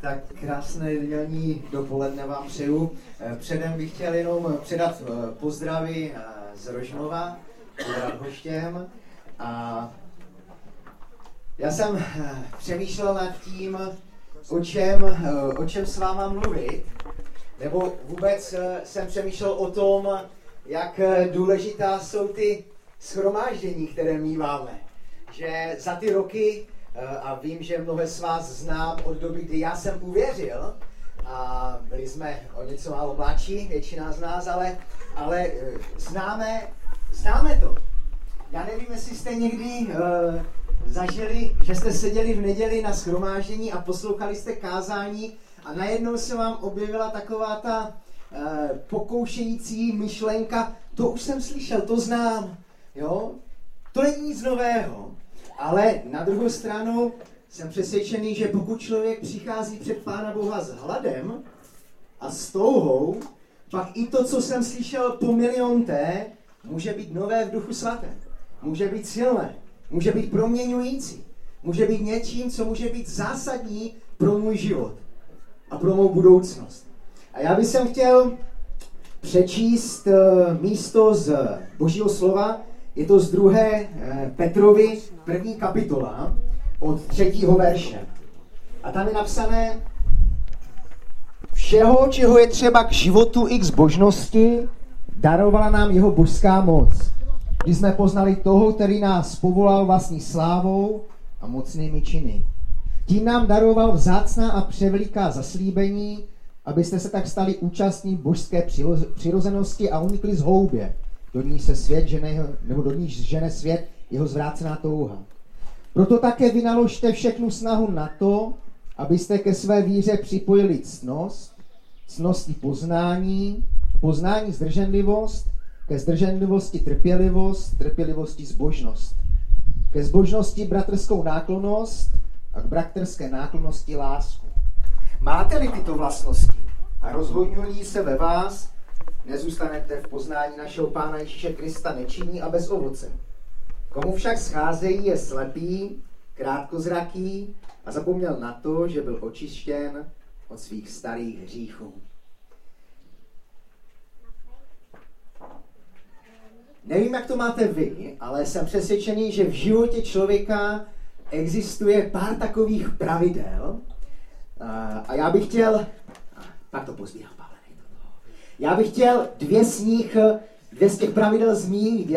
Tak krásné nedělní dopoledne vám přeju. Předem bych chtěl jenom předat pozdravy z Rožnova, pod Radhoštěm. A já jsem přemýšlel nad tím, o čem s váma mluvit, nebo vůbec jsem přemýšlel o tom, jak důležitá jsou ty shromáždění, které míváme. Že za ty roky, a vím, že mnohé z vás znám od doby, kdy já jsem uvěřil, a byli jsme o něco málo mladší, většina z nás, ale známe to. Já nevím, jestli jste někdy zažili, že jste seděli v neděli na shromáždění a poslouchali jste kázání a najednou se vám objevila taková ta pokoušející myšlenka, to už jsem slyšel, to znám, jo? To není nic nového, ale na druhou stranu jsem přesvědčený, že pokud člověk přichází před Pána Boha s hladem a s touhou, pak i to, co jsem slyšel po milionté, může být nové v Duchu Svatém. Může být silné, může být proměňující, může být něčím, co může být zásadní pro můj život a pro mou budoucnost. A já bych chtěl přečíst místo z Božího slova, je to z 2. Petrovi 1. kapitola od 3. verše. A tam je napsané: všeho, čeho je třeba k životu i k zbožnosti, darovala nám jeho božská moc. Když jsme poznali toho, který nás povolal vlastní slávou a mocnými činy. Tím nám daroval vzácná a převeliká zaslíbení, abyste se tak stali účastní božské přirozenosti a unikli z houbě, do níž žene svět jeho zvrácená touha. Proto také vynaložte všechnu snahu na to, abyste ke své víře připojili ctnost, ctnosti poznání, poznání zdrženlivost, ke zdrženlivosti trpělivost, trpělivosti zbožnost, ke zbožnosti bratrskou náklonnost a k bratrské náklonnosti lásku. Máte-li tyto vlastnosti a rozhodňují se ve vás, nezůstanete v poznání našeho Pána Ježíše Krista nečinní a bez ovoce. Komu však scházejí, je slepý, krátkozraký a zapomněl na to, že byl očištěn od svých starých hříchů. Nevím, jak to máte vy, ale jsem přesvědčený, že v životě člověka existuje pár takových pravidel a já bych chtěl, pak to pozbírám, Pavle, já bych chtěl dvě z těch pravidel zmínit,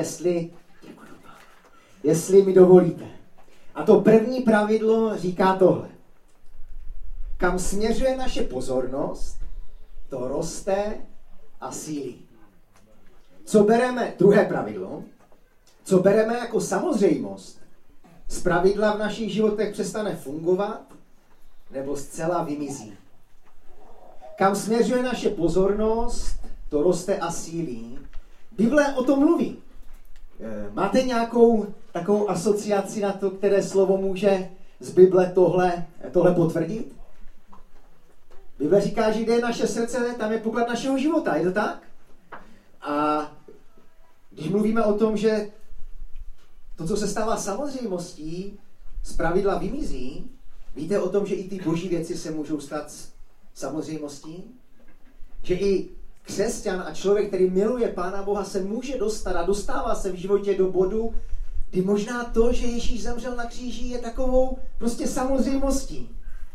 jestli mi dovolíte. A to první pravidlo říká tohle. Kam směřuje naše pozornost, to roste a sílí. Druhé pravidlo, co bereme jako samozřejmost, zpravidla v našich životech přestane fungovat nebo zcela vymizí. Kam směřuje naše pozornost, to roste a sílí. Bible o tom mluví. Máte nějakou takovou asociaci na to, které slovo může z Bible tohle potvrdit? Bible říká, že kde je naše srdce, tam je poklad našeho života, je to tak? A když mluvíme o tom, že to, co se stává samozřejmostí, zpravidla vymizí, víte o tom, že i ty boží věci se můžou stát samozřejmostí? Že i křesťan a člověk, který miluje Pána Boha, se může dostat a dostává se v životě do bodu, kdy možná to, že Ježíš zemřel na kříži, je takovou prostě samozřejmostí.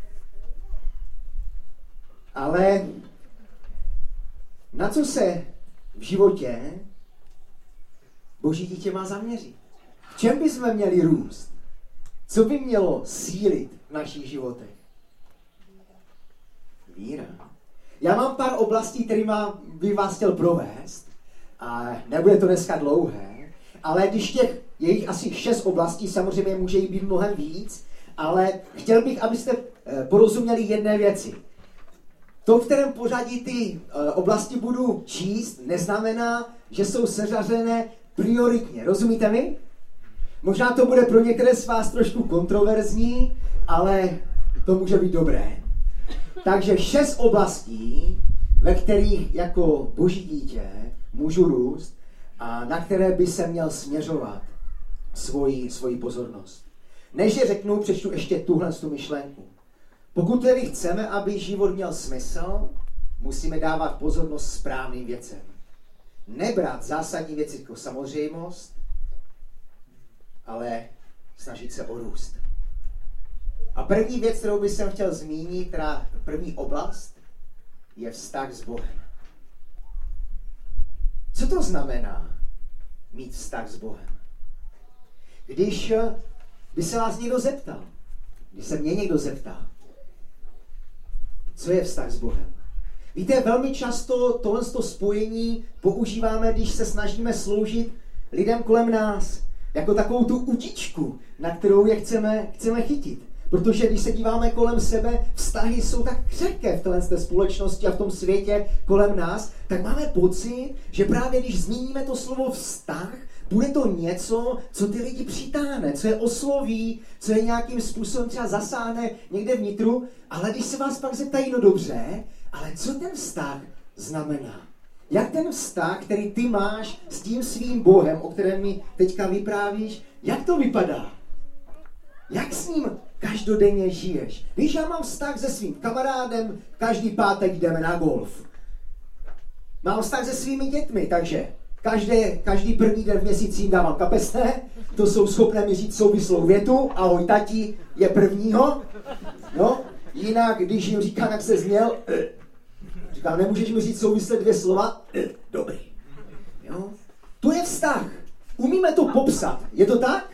Ale na co se v životě Boží dítě má zaměřit? V čem bychom měli růst? Co by mělo sílit v našich životech? Víra. Já mám pár oblastí, kterými bych vás chtěl provést. A nebude to dneska dlouhé, ale když je jich asi 6 oblastí, samozřejmě může jich být mnohem víc, ale chtěl bych, abyste porozuměli jedné věci. To, v kterém pořadí ty oblasti budu číst, neznamená, že jsou seřazené prioritně. Rozumíte mi? Možná to bude pro některé z vás trošku kontroverzní, ale to může být dobré. Takže 6 oblastí, ve kterých jako Boží dítě můžu růst a na které by se měl směřovat svoji pozornost. Než je řeknu, přečtu ještě tuhle myšlenku. Pokud tedy chceme, aby život měl smysl, musíme dávat pozornost správným věcem. Nebrat zásadní věci jako samozřejmost, ale snažit se o růst. A první věc, kterou bych chtěl zmínit, teda první oblast, je vztah s Bohem. Co to znamená mít vztah s Bohem? Když by se vás někdo zeptal, když se mě někdo zeptá, co je vztah s Bohem? Víte, velmi často tohle spojení používáme, když se snažíme sloužit lidem kolem nás, jako takovou tu utičku, na kterou je chceme chytit. Protože když se díváme kolem sebe, vztahy jsou tak křehké v té společnosti a v tom světě kolem nás, tak máme pocit, že právě když zmíníme to slovo vztah, bude to něco, co ty lidi přitáhne, co je osloví, co je nějakým způsobem třeba zasáhne někde vnitru, ale když se vás pak zeptají, no dobře, ale co ten vztah znamená? Jak ten vztah, který ty máš s tím svým Bohem, o kterém mi teďka vyprávíš, jak to vypadá? Jak s ním každodenně žiješ? Víš, já mám vztah se svým kamarádem, každý pátek jdeme na golf. Mám vztah se svými dětmi, takže každý první den v měsíci jim dávám kapesné, to jsou schopné mi říct souvislou větu, ahoj tati, je prvního. No, jinak, když jim říkám, jak se zněl, říkám, nemůžeš mi říct souvisle 2 slova, dobrý. Jo? To je vztah. Umíme to popsat. Je to tak?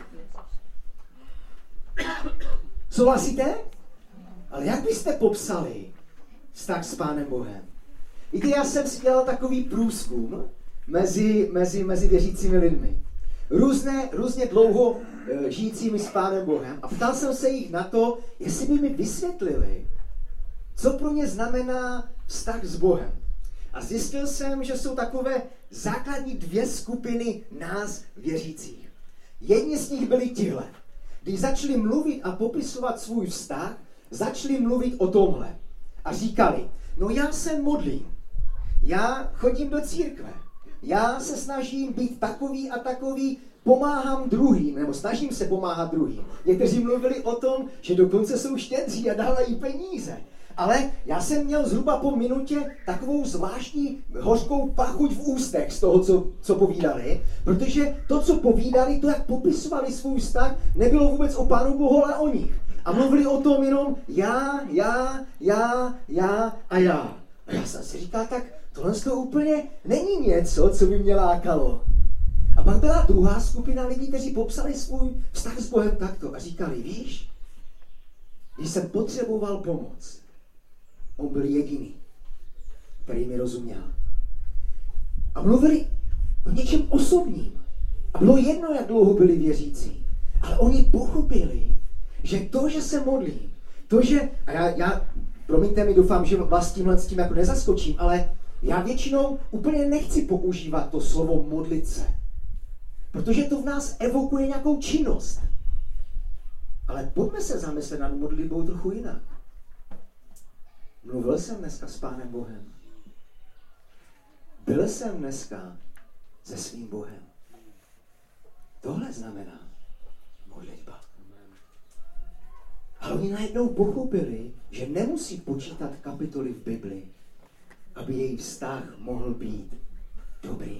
Souhlasíte? Ale jak byste popsali vztah s Pánem Bohem? Víte, já jsem si dělal takový průzkum mezi věřícími lidmi. Různě dlouho žijícími s Pánem Bohem. A ptal jsem se jich na to, jestli by mi vysvětlili, co pro ně znamená vztah s Bohem. A zjistil jsem, že jsou takové základní 2 skupiny nás věřících. Jedni z nich byli tihle. Když začali mluvit a popisovat svůj vztah, začali mluvit o tomhle. A říkali, no já se modlím, já chodím do církve, já se snažím být takový a takový, pomáhám druhým, nebo snažím se pomáhat druhým. Někteří mluvili o tom, že dokonce jsou štědří a dávají peníze. Ale já jsem měl zhruba po minutě takovou zvláštní hořkou pachuť v ústech z toho, co povídali, protože to, co povídali, to, jak popisovali svůj vztah, nebylo vůbec o Pánu Bohu, ale o nich. A mluvili o tom jenom já a já. A já jsem si říkal, tak tohle to úplně není něco, co by mě lákalo. A pak byla druhá skupina lidí, kteří popsali svůj vztah s Bohem takto a říkali, víš, když jsem potřeboval pomoc, on byl jediný, který mi rozuměl. A mluvili o něčem osobním. A bylo jedno, jak dlouho byli věřící. Ale oni pochopili, že to, že se modlím, to, že... A já promiňte mi, doufám, že vás tímhle s tím jako nezaskočím, ale já většinou úplně nechci používat to slovo modlit se. Protože to v nás evokuje nějakou činnost. Ale pojďme se zamyslet nad modlitbou trochu jinak. Mluvil jsem dneska s Pánem Bohem. Byl jsem dneska se svým Bohem. Tohle znamená modlitba. A oni najednou pochopili, že nemusí počítat kapitoly v Bibli, aby její vztah mohl být dobrý.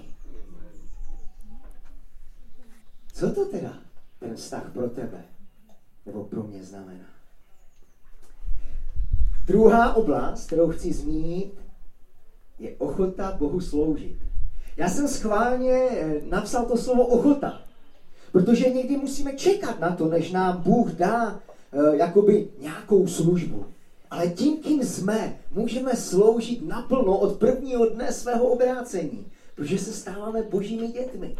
Co to teda ten vztah pro tebe nebo pro mě znamená? Druhá oblast, kterou chci zmínit, je ochota Bohu sloužit. Já jsem schválně napsal to slovo ochota, protože někdy musíme čekat na to, než nám Bůh dá jakoby nějakou službu. Ale tím, kým jsme, můžeme sloužit naplno od prvního dne svého obrácení, protože se stáváme božími dětmi.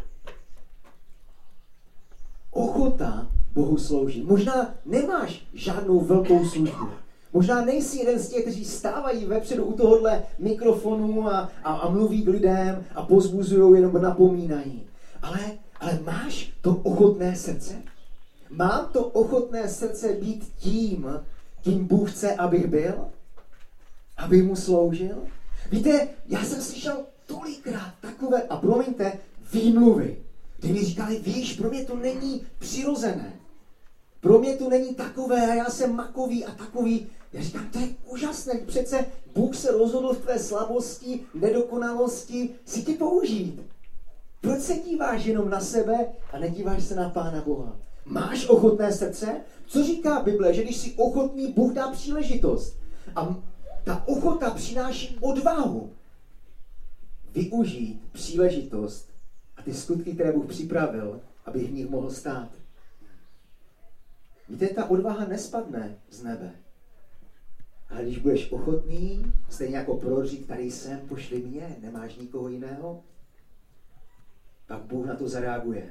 Ochota Bohu sloužit. Možná nemáš žádnou velkou službu. Možná nejsi jeden z těch, kteří stávají vepředu u tohohle mikrofonu a mluví k lidem a pozbuzují, jenom napomínají. Ale máš to ochotné srdce? Mám to ochotné srdce být tím, kým Bůh chce, abych byl? Abych mu sloužil? Víte, já jsem slyšel tolikrát takové, a promiňte, výmluvy, kdy mi říkali, víš, pro mě to není přirozené. Pro mě to není takové a já jsem makový a takový. Já říkám, to je úžasné, přece Bůh se rozhodl v tvé slabosti, nedokonalosti si tě použít. Proč se díváš jenom na sebe a nedíváš se na Pána Boha? Máš ochotné srdce? Co říká Bible? Že když jsi ochotný, Bůh dá příležitost. A ta ochota přináší odvahu využít příležitost a ty skutky, které Bůh připravil, aby v nich mohl stát. Víte, ta odvaha nespadne z nebe. Ale když budeš ochotný, stejně jako proročík, tady jsem, pošli mě, nemáš nikoho jiného, pak Bůh na to zareaguje.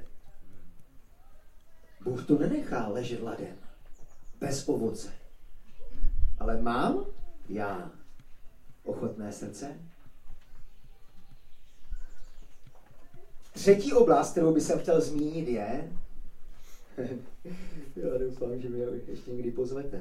Bůh to nenechá ležet ladem, bez ovoce. Ale mám já ochotné srdce? Třetí oblast, kterou bych chtěl zmínit, je... Já doufám, že mě ještě někdy pozvete.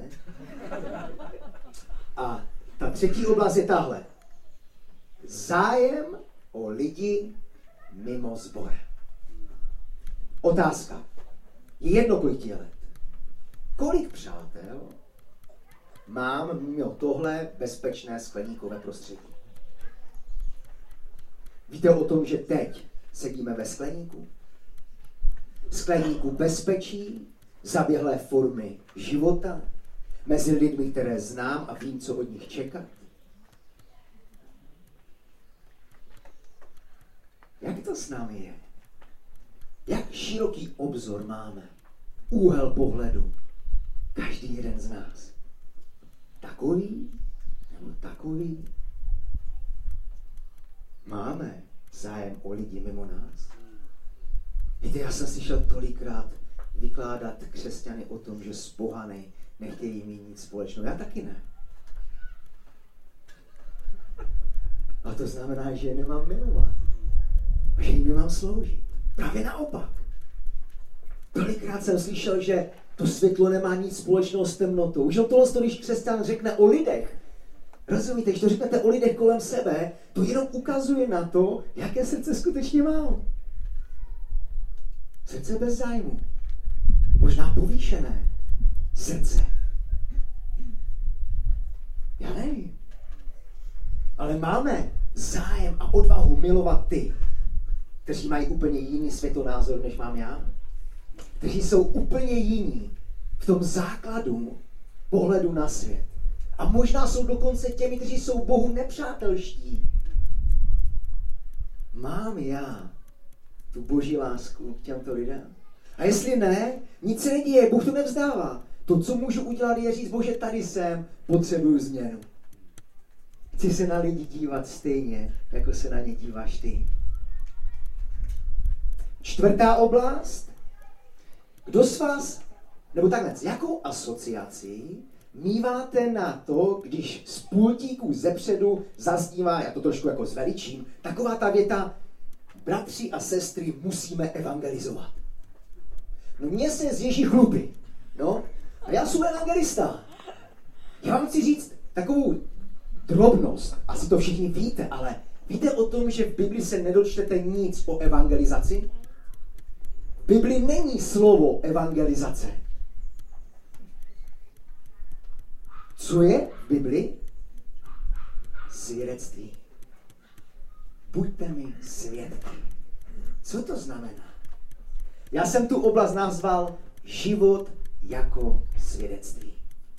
A ta třetí oblast je tahle. Zájem o lidi mimo sbor. Otázka. Je jedno, kolik ti let. Kolik přátel mám mimo tohle bezpečné skleníkové prostředí? Víte o tom, že teď sedíme ve skleníku? Skleníku bezpečí, zaběhlé formy života, mezi lidmi, které znám a vím, co od nich čekat. Jak to s námi je? Jak široký obzor máme? Úhel pohledu. Každý jeden z nás. Takový? Nebo takový? Máme zájem o lidi mimo nás? Víte, já jsem slyšel tolikrát vykládat křesťany o tom, že s pohany nechtějí mít nic společného. Já taky ne. A to znamená, že je nemám milovat. A že jim nemám sloužit. Právě naopak. Tolikrát jsem slyšel, že to světlo nemá nic společného s temnotou. Už tohle, když křesťan řekne o lidech, rozumíte, když to řeknete o lidech kolem sebe, to jenom ukazuje na to, jaké srdce skutečně mám. Srdce bez zájmu. Možná povýšené srdce. Já nevím. Ale máme zájem a odvahu milovat ty, kteří mají úplně jiný světonázor, než mám já. Kteří jsou úplně jiní v tom základu pohledu na svět. A možná jsou dokonce těmi, kteří jsou Bohu nepřátelští. Mám já tu boží lásku k těmto lidem? A jestli ne, nic se neděje, Bůh to nevzdává. To, co můžu udělat, je říct, Bože, tady jsem, potřebuju změnu. Chci se na lidi dívat stejně, jako se na ně díváš ty. Čtvrtá oblast. Kdo z vás, nebo takhle, jakou asociaci míváte na to, když z pultíku zepředu zaznívá, já to trošku jako zveličím, taková ta věta, bratři a sestry, musíme evangelizovat. No mě se z Ježí chlupy. No, a já jsem evangelista. Já vám chci říct takovou drobnost, asi to všichni víte, ale víte o tom, že v Bibli se nedočtete nic o evangelizaci? V Bibli není slovo evangelizace. Co je v Bibli? Svědectví. Buďte mi svědky. Co to znamená? Já jsem tu oblast nazval život jako svědectví.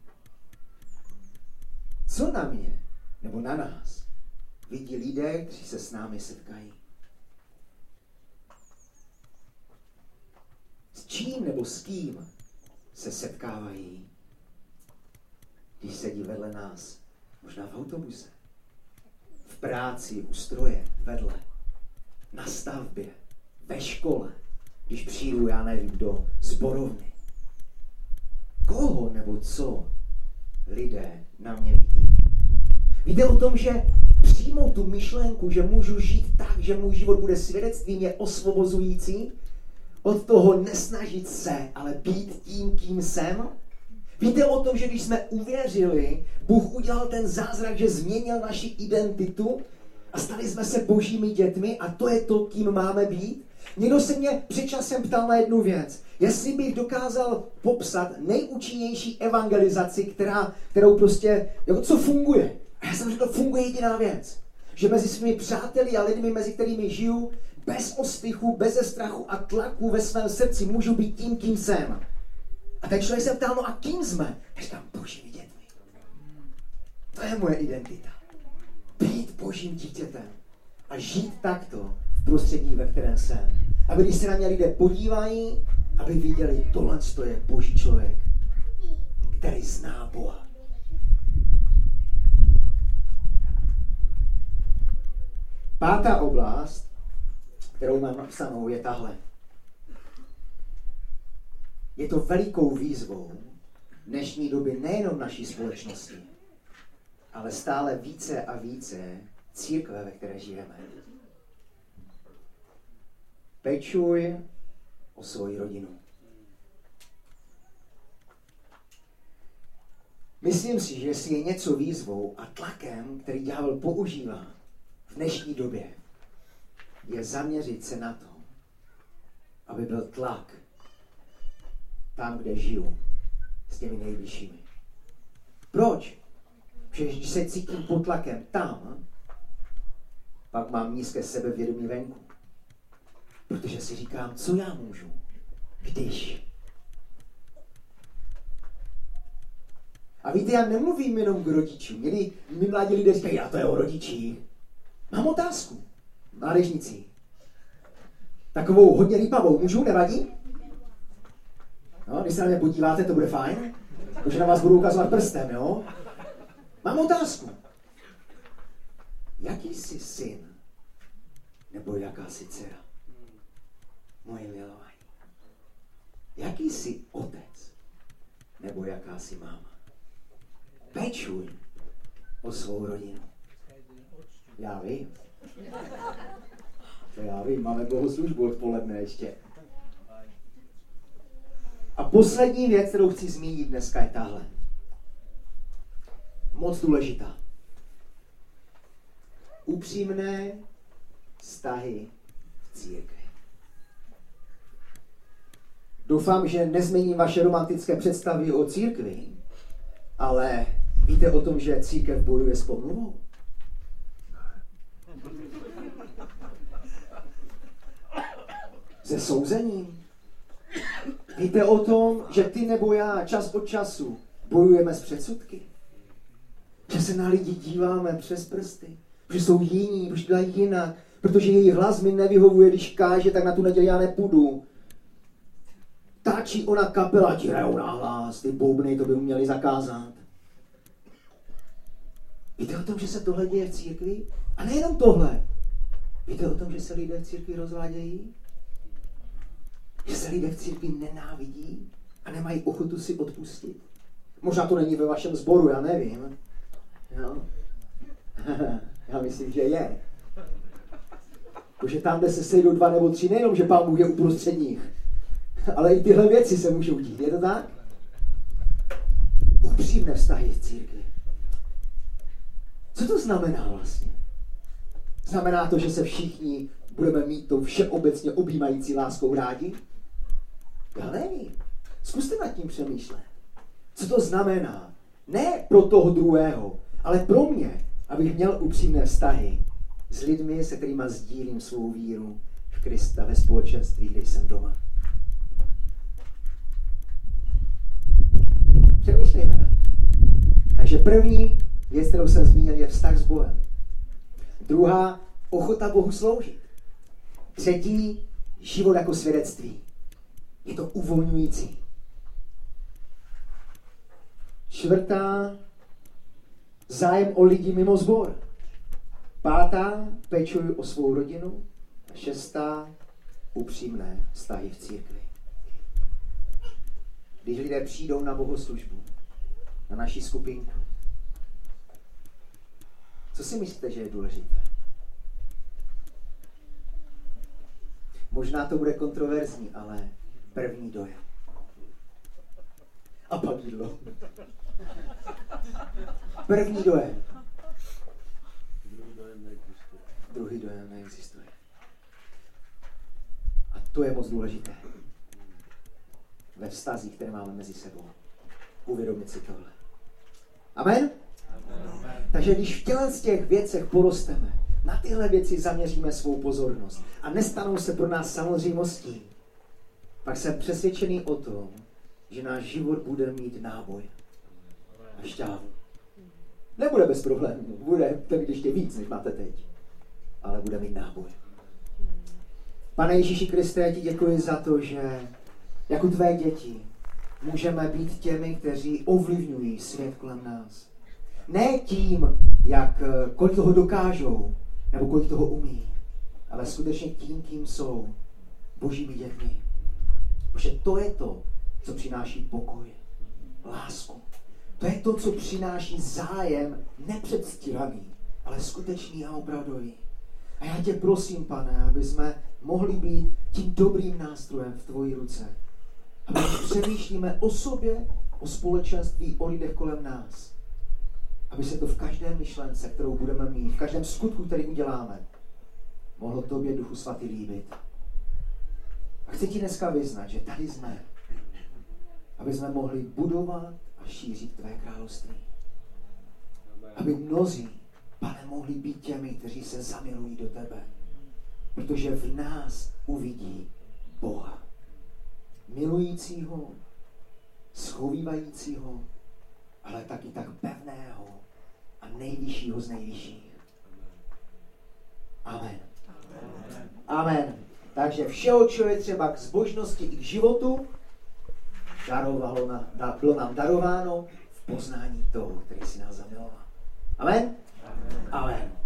Co na mě, nebo na nás, vidí lidé, kteří se s námi setkají? S čím nebo s kým se setkávají, když sedí vedle nás, možná v autobuse, v práci, u stroje, vedle, na stavbě, ve škole, když přijdu, já nevím, do sborovny. Koho nebo co lidé na mě vidí? Víte o tom, že přijmout tu myšlenku, že můžu žít tak, že můj život bude svědectvím, je osvobozující? Od toho nesnažit se, ale být tím, kým jsem? Víte o tom, že když jsme uvěřili, Bůh udělal ten zázrak, že změnil naši identitu a stali jsme se božími dětmi a to je to, kým máme být? Někdo se mě před časem ptal na jednu věc. Jestli bych dokázal popsat nejúčinnější evangelizaci, kterou prostě, jako co funguje. A já jsem řekl, funguje jediná věc. Že mezi svými přáteli a lidmi, mezi kterými žiju, bez ostychu, bez strachu a tlaku ve svém srdci můžu být tím, kým jsem. A ten člověk se ptal, no a kým jsme? Já říkám, božími dětmi. To je moje identita. Být božím dítětem a žít takto v prostředí, ve kterém jsem. Aby když se na mě lidé podívají, aby viděli, tohle je boží člověk, který zná Boha. Pátá oblast, kterou mám napsanou, je tahle. Je to velikou výzvou dnešní doby nejenom naší společnosti, ale stále více a více církve, ve které žijeme. Pečuj o svoji rodinu. Myslím si, že jestli je něco výzvou a tlakem, který ďábel používá v dnešní době, je zaměřit se na to, aby byl tlak tam, kde žiju, s těmi nejbližšími. Proč? Protože když se cítím pod tlakem tam, pak mám nízké sebevědomí venku. Protože si říkám, co já můžu, když. A víte, já nemluvím jenom k rodičům. Měli mi mladí lidé říkají, já to je o rodičích. Mám otázku. Mládežníci. Takovou hodně lípavou. Můžu? Nevadí? No, když se na mě podíváte, to bude fajn. Protože na vás budu ukazovat prstem, jo? Mám otázku. Jaký jsi syn? Nebo jaká jsi dcera? Moje milování. Jaký jsi otec? Nebo jaká jsi máma? Pečuj o svou rodinu. Já vím. To já vím, máme bohoslužbu odpoledne ještě. A poslední věc, kterou chci zmínit dneska, je tahle. Moc důležitá. Upřímné vztahy v církvi. Doufám, že nezměním vaše romantické představy o církvi, ale víte o tom, že církev bojuje s pomluvou? Se souzením? Víte o tom, že ty nebo já čas od času bojujeme s předsudky? Že se na lidi díváme přes prsty, že jsou jiní, protože dělají jinak, protože jejich hlas mi nevyhovuje, když káže, tak na tu neděli já nepůjdu. Ta či ona kapela ti hrajou na hlas, ty boubny, to by měli zakázat. Víte o tom, že se tohle děje v církvi? A nejenom tohle. Víte o tom, že se lidé v církvi rozvádějí? Že se lidé v církvi nenávidí a nemají ochotu si odpustit? Možná to není ve vašem sboru, já nevím. Jo? Já myslím, že je. Protože tam, kde se sejdou 2 nebo 3, nejenom, že Pán Bůh je uprostřed nich, ale i tyhle věci se můžou dít. Je to tak? Upřímné vztahy v církvi. Co to znamená vlastně? Znamená to, že se všichni budeme mít tou všeobecně objímající láskou rádi? Já nevím. Zkuste nad tím přemýšlet. Co to znamená? Ne pro toho druhého, ale pro mě, abych měl upřímné vztahy s lidmi, se kterými sdílím svou víru v Krista ve společenství, kde jsem doma. Přemýšlejme nad tím. Takže první věc, kterou jsem zmínil, je vztah s Bohem. Druhá, ochota Bohu sloužit. Třetí, život jako svědectví. Je to uvolňující. Čtvrtá, zájem o lidi mimo sbor. Pátá, pečuj o svou rodinu. A šestá, upřímné vztahy v církvi. Když lidé přijdou na bohoslužbu, na naši skupinku, co si myslíte, že je důležité? Možná to bude kontroverzní, ale první dojem. A pak jídlo. První dojem. Druhý dojem neexistuje. To je moc důležité. Ve vztazích, které máme mezi sebou. Uvědomit si tohle. Amen? Amen. Takže když v těch věcech porosteme, na tyhle věci zaměříme svou pozornost a nestanou se pro nás samozřejmostí, pak jsem přesvědčený o tom, že náš život bude mít náboj a šťávu. Nebude bez problémů, bude to mít ještě víc, než máte teď, ale bude mít náboj. Pane Ježíši Kriste, já ti děkuji za to, že jako tvé děti můžeme být těmi, kteří ovlivňují svět kolem nás. Ne tím, kolik toho dokážou, nebo kolik toho umí, ale skutečně tím, kým jsou božími dětmi. Protože to je to, co přináší pokoj, lásku. To je to, co přináší zájem nepředstíraný, ale skutečný a opravdový. A já tě prosím, Pane, aby jsme mohli být tím dobrým nástrojem v tvojí ruce. Aby přemýšlíme o sobě, o společenství, o lidech kolem nás. Aby se to v každé myšlence, kterou budeme mít, v každém skutku, který uděláme, mohlo tobě, Duchu Svatý, líbit. A chci ti dneska vyznat, že tady jsme, aby jsme mohli budovat a šířit tvé království. Aby mnozí, Pane, mohli být těmi, kteří se zamilují do tebe. Protože v nás uvidí Boha. Milujícího, schovývajícího, ale taky tak pevného a nejvyššího z nejvyšších. Amen. Amen. Amen. Takže všeho, co je třeba k zbožnosti i k životu, bylo nám darováno v poznání toho, který si nás zamiloval. Amen? Amen. Amen.